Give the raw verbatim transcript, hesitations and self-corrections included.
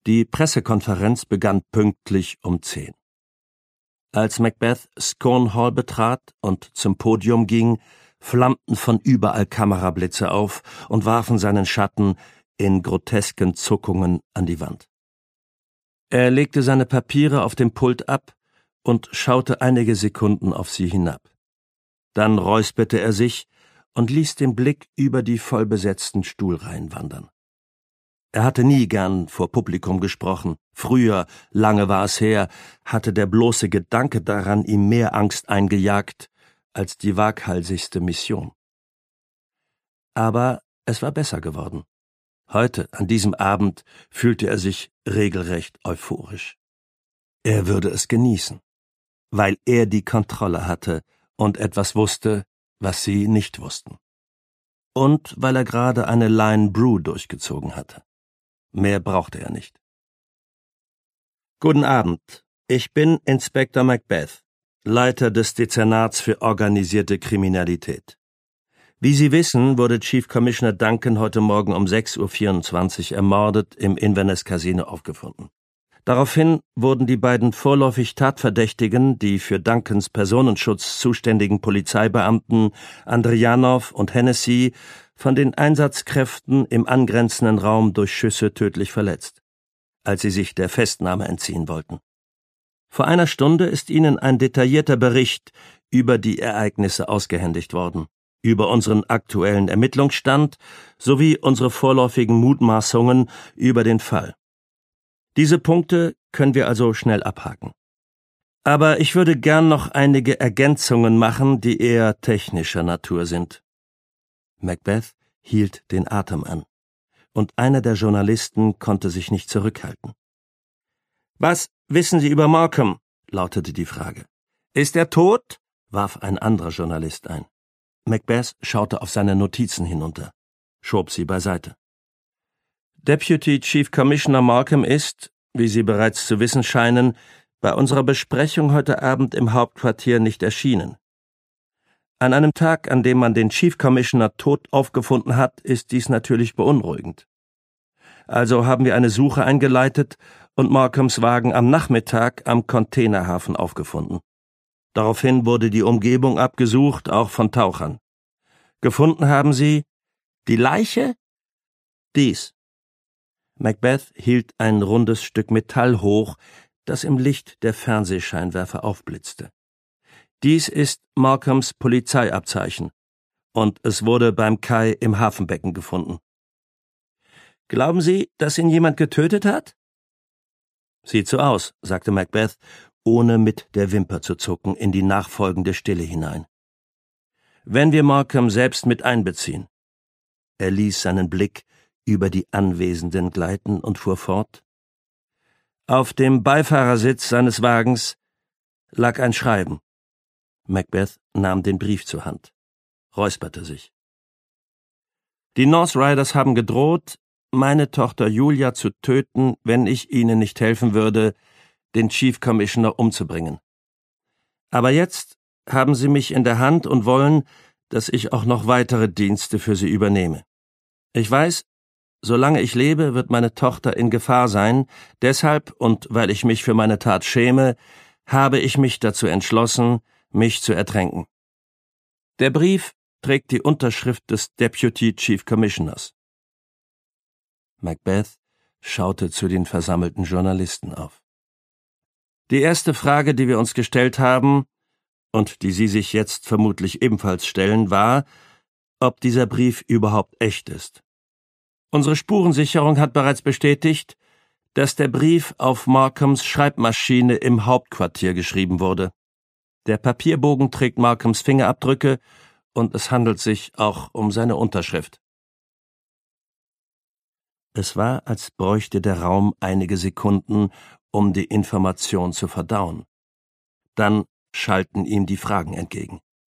Die Pressekonferenz begann pünktlich um zehn. Als Macbeth Scone Hall betrat und zum Podium ging, flammten von überall Kamerablitze auf und warfen seinen Schatten in grotesken Zuckungen an die Wand. Er legte seine Papiere auf dem Pult ab und schaute einige Sekunden auf sie hinab. Dann räusperte er sich und ließ den Blick über die vollbesetzten Stuhlreihen wandern. Er hatte nie gern vor Publikum gesprochen. Früher, lange war es her, hatte der bloße Gedanke daran ihm mehr Angst eingejagt als die waghalsigste Mission. Aber es war besser geworden. Heute, an diesem Abend, fühlte er sich regelrecht euphorisch. Er würde es genießen, weil er die Kontrolle hatte und etwas wusste, was sie nicht wussten. Und weil er gerade eine Line Brew durchgezogen hatte. Mehr brauchte er nicht. Guten Abend, ich bin Inspektor Macbeth, Leiter des Dezernats für organisierte Kriminalität. Wie Sie wissen, wurde Chief Commissioner Duncan heute Morgen um sechs Uhr vierundzwanzig ermordet im Inverness Casino aufgefunden. Daraufhin wurden die beiden vorläufig Tatverdächtigen, die für Duncans Personenschutz zuständigen Polizeibeamten Andrijanov und Hennessy, von den Einsatzkräften im angrenzenden Raum durch Schüsse tödlich verletzt, als sie sich der Festnahme entziehen wollten. Vor einer Stunde ist Ihnen ein detaillierter Bericht über die Ereignisse ausgehändigt worden, über unseren aktuellen Ermittlungsstand sowie unsere vorläufigen Mutmaßungen über den Fall. Diese Punkte können wir also schnell abhaken. Aber ich würde gern noch einige Ergänzungen machen, die eher technischer Natur sind. Macbeth hielt den Atem an, und einer der Journalisten konnte sich nicht zurückhalten. »Was wissen Sie über Markham?« lautete die Frage. »Ist er tot?« warf ein anderer Journalist ein. Macbeth schaute auf seine Notizen hinunter, schob sie beiseite. »Deputy Chief Commissioner Markham ist, wie Sie bereits zu wissen scheinen, bei unserer Besprechung heute Abend im Hauptquartier nicht erschienen. An einem Tag, an dem man den Chief Commissioner tot aufgefunden hat, ist dies natürlich beunruhigend. Also haben wir eine Suche eingeleitet und Markhams Wagen am Nachmittag am Containerhafen aufgefunden. Daraufhin wurde die Umgebung abgesucht, auch von Tauchern. Gefunden haben sie die Leiche? Dies. Macbeth hielt ein rundes Stück Metall hoch, das im Licht der Fernsehscheinwerfer aufblitzte. Dies ist Markhams Polizeiabzeichen, und es wurde beim Kai im Hafenbecken gefunden. Glauben Sie, dass ihn jemand getötet hat? Sieht so aus, sagte Macbeth, ohne mit der Wimper zu zucken, in die nachfolgende Stille hinein. Wenn wir Markham selbst mit einbeziehen. Er ließ seinen Blick über die Anwesenden gleiten und fuhr fort. Auf dem Beifahrersitz seines Wagens lag ein Schreiben. Macbeth nahm den Brief zur Hand, räusperte sich. Die North Riders haben gedroht, meine Tochter Julia zu töten, wenn ich ihnen nicht helfen würde, den Chief Commissioner umzubringen. Aber jetzt haben sie mich in der Hand und wollen, dass ich auch noch weitere Dienste für sie übernehme. Ich weiß, solange ich lebe, wird meine Tochter in Gefahr sein, deshalb, und weil ich mich für meine Tat schäme, habe ich mich dazu entschlossen, mich zu ertränken. Der Brief trägt die Unterschrift des Deputy Chief Commissioners. Macbeth schaute zu den versammelten Journalisten auf. Die erste Frage, die wir uns gestellt haben, und die Sie sich jetzt vermutlich ebenfalls stellen, war, ob dieser Brief überhaupt echt ist. Unsere Spurensicherung hat bereits bestätigt, dass der Brief auf Markhams Schreibmaschine im Hauptquartier geschrieben wurde. Der Papierbogen trägt Markhams Fingerabdrücke und es handelt sich auch um seine Unterschrift. Es war, als bräuchte der Raum einige Sekunden, um die Information zu verdauen. Dann schallten ihm die Fragen entgegen.